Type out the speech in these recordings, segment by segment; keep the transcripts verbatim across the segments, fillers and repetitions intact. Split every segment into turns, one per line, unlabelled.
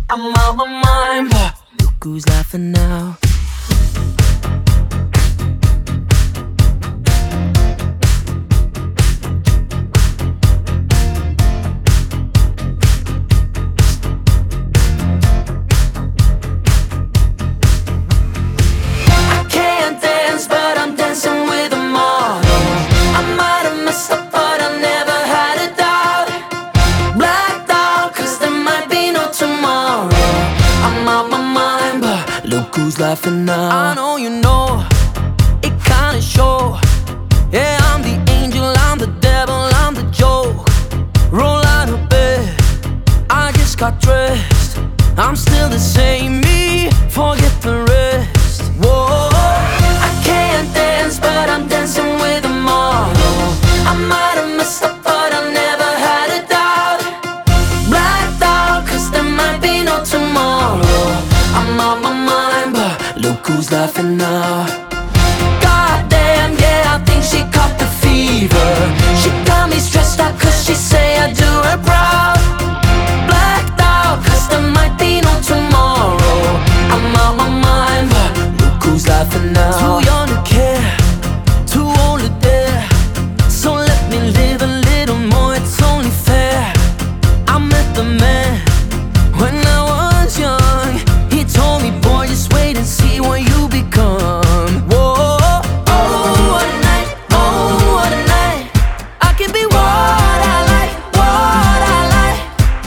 I'm out my mind, but look who's laughing now. I can't dance, but I'm dancing with a model. I might have messed up, but I never had a doubt. Blacked out, cause there might be no tomorrow. I'm out my mind, but look who's laughing now. I know you know, it kinda show. Yeah, I'm the angel, I'm the devil, I'm the joke. Roll out of bed, I just got dressed. I'm still the same me, forget the rest. Whoa, I can't dance, but I'm dancing with a model. I might have messed up, but I never had a doubt. Blacked out, cause there might be no tomorrow. I'm out my mind, but look who's laughing now. Goddamn, yeah, I think she caught the fever. She got me stressed out cause she say I do her proud. Blacked out cause there might be no tomorrow. I'm out my mind, but look who's laughing now. Too young to care, too old to dare. So let me live a little more, it's only fair. I met the man when I was young. He told me, boy, just wait and see what you become. Whoa, oh, what a night, oh, what a night. I can be what I like, what I like.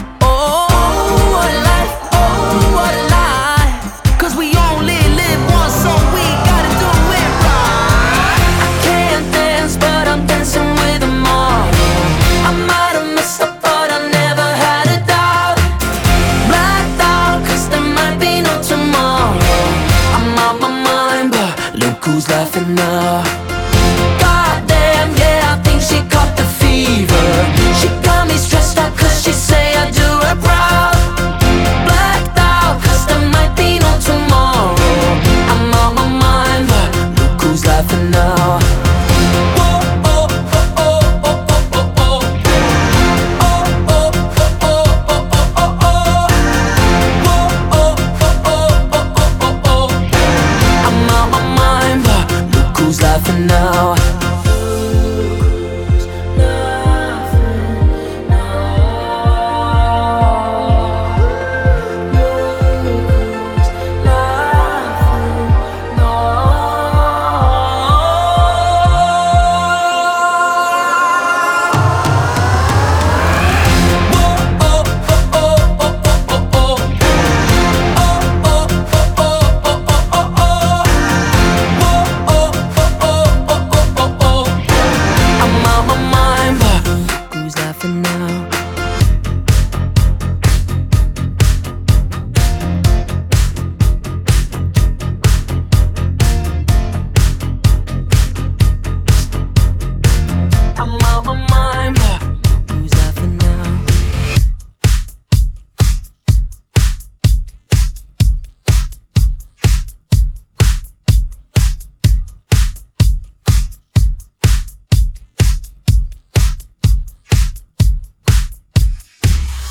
Oh, what a life, oh, what a life. Cause we only live once, so we gotta do it right. I can't dance, but I'm dancing with a model. I might have messed up, but I never had a doubt. Blacked out, cause there might be no tomorrow. I'm out my mind, but look who's laughing now. Goddamn, yeah, I think she caught the fever. She got me stressed out cause she say I do her proud. Blacked out, cause there might be no tomorrow. I'm out my mind, but look who's laughing now. Whoa, oh, oh, oh, oh, oh, oh, oh. Oh, oh, oh, oh, oh, oh, oh, oh. Whoa, oh, oh, oh, oh, oh, oh, oh. I'm out my mind, but look who's laughing now.